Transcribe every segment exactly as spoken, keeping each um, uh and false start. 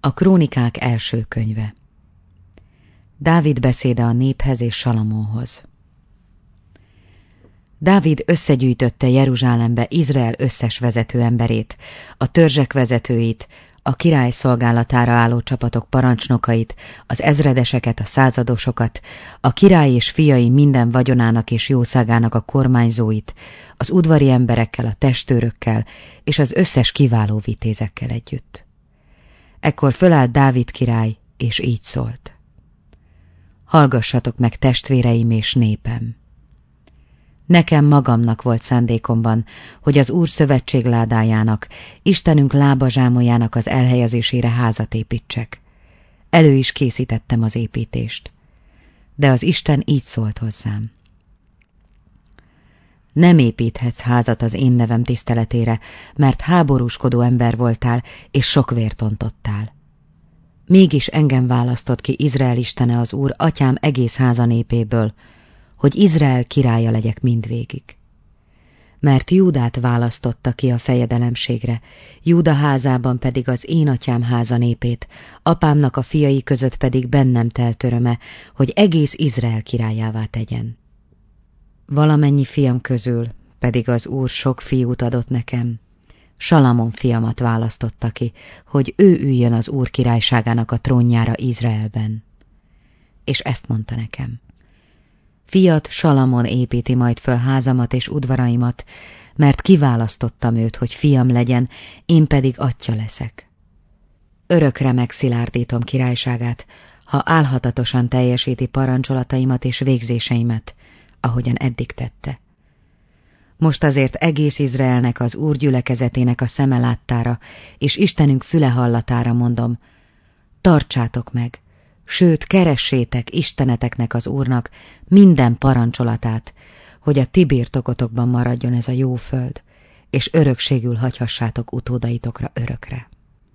A Krónikák első könyve. Dávid beszéde a néphez és Salamónhoz. Dávid összegyűjtötte Jeruzsálembe Izrael összes vezető emberét, a törzsek vezetőit, a király szolgálatára álló csapatok parancsnokait, az ezredeseket, a századosokat, a király és fiai minden vagyonának és jószágának a kormányzóit, az udvari emberekkel, a testőrökkel és az összes kiváló vitézekkel együtt. Ekkor fölállt Dávid király, és így szólt: Hallgassatok meg, testvéreim és népem! Nekem magamnak volt szándékomban, hogy az Úr szövetségládájának, Istenünk lábazsámoljának az elhelyezésére házat építsek. Elő is készítettem az építést. De az Isten így szólt hozzám: Nem építhetsz házat az én nevem tiszteletére, mert háborúskodó ember voltál, és sok vért ontottál. Mégis engem választott ki Izrael istene az Úr, atyám egész háza népéből, hogy Izrael királya legyek mindvégig. Mert Júdát választotta ki a fejedelemségre, Júda házában pedig az én atyám háza népét, apámnak a fiai között pedig bennem telt öröme, hogy egész Izrael királyává tegyen. Valamennyi fiam közül pedig az Úr sok fiút adott nekem. Salamon fiamat választotta ki, hogy ő üljön az Úr királyságának a trónjára Izraelben. És ezt mondta nekem: Fiat Salamon építi majd föl házamat és udvaraimat, mert kiválasztottam őt, hogy fiam legyen, én pedig atyja leszek. Örökre megszilárdítom királyságát, ha álhatatosan teljesíti parancsolataimat és végzéseimet, ahogyan eddig tette. Most azért egész Izraelnek, az Úr gyülekezetének a szeme láttára, és Istenünk füle hallatára mondom: tartsátok meg, sőt, keressétek Isteneteknek, az Úrnak minden parancsolatát, hogy a ti birtokotokban maradjon ez a jó föld, és örökségül hagyhassátok utódaitokra örökre.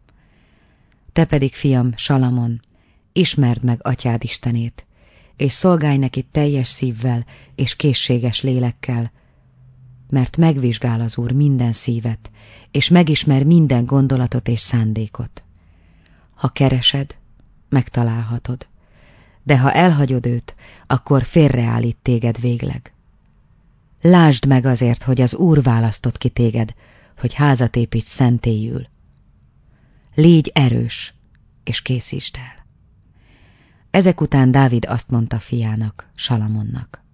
Te pedig, fiam, Salamon, ismerd meg atyád Istenét, és szolgálj neki teljes szívvel és készséges lélekkel, mert megvizsgál az Úr minden szívet, és megismer minden gondolatot és szándékot. Ha keresed, megtalálhatod, de ha elhagyod őt, akkor félreállít téged végleg. Lásd meg azért, hogy az Úr választott ki téged, hogy házat építs szentélyül. Légy erős, és készítsd el. Ezek után Dávid azt mondta fiának, Salamonnak: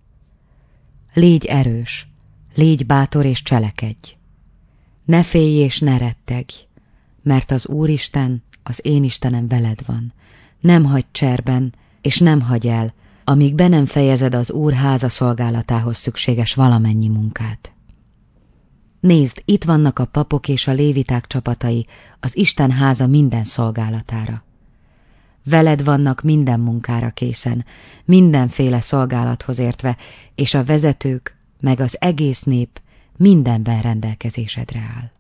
Légy erős, légy bátor és cselekedj. Ne félj és ne rettegj, mert az Úristen, az én Istenem veled van. Nem hagyj cserben, és nem hagyj el, amíg be nem fejezed az Úr háza szolgálatához szükséges valamennyi munkát. Nézd, itt vannak a papok és a léviták csapatai az Isten háza minden szolgálatára. Veled vannak minden munkára készen, mindenféle szolgálathoz értve, és a vezetők, meg az egész nép mindenben rendelkezésedre áll.